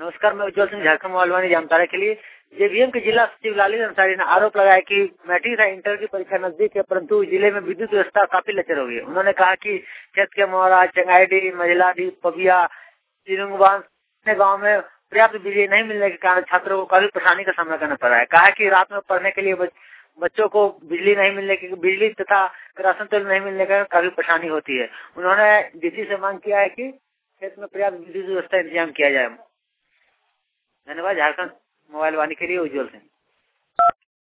नमस्कार, मैं उज्जवल सिंह, झारखंड मोबाइल वाणी जामताड़ा के लिए। जेवीएम के जिला सचिव लालित अंसारी ने आरोप लगाया कि मैट्रिक तथा इंटर की परीक्षा नजदीक है, परंतु जिले में विद्युत व्यवस्था काफी लचर हो गई है। उन्होंने कहा कि क्षेत्र के मोहरा, चंगाईडी, मझलाडी, पबिया, तिरुंगवान गाँव में पर्याप्त बिजली नहीं मिलने के कारण छात्रों को काफी परेशानी का सामना करना पड़ रहा है। कहा कि रात में पढ़ने के लिए बच्चों को बिजली नहीं मिलने की बिजली तथा राशन तेल नहीं मिलने का काफी परेशानी होती है। उन्होंने डीसी से मांग किया है कि क्षेत्र में पर्याप्त विद्युत व्यवस्था इंतजाम किया जाए। धन्यवाद। झारखंड मोबाइल वाणी के लिए उज्जवल सिंह।